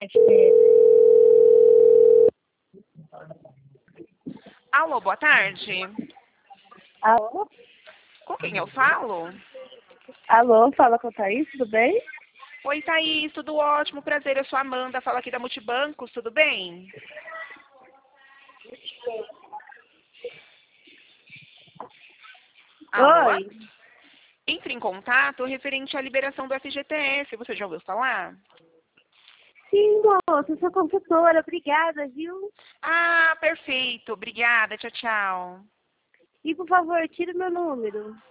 Alô, boa tarde. Alô? Com quem eu falo? Alô, fala com a Thaís, tudo bem? Oi, Thaís, tudo ótimo, prazer, eu sou a Amanda, falo aqui da Multibancos, tudo bem? Alô? Oi. Entre em contato referente à liberação do FGTS, você já ouviu falar? Sim, moça, eu sou consultora, obrigada, viu? Ah, perfeito, obrigada, tchau, tchau. E por favor, tira o meu número.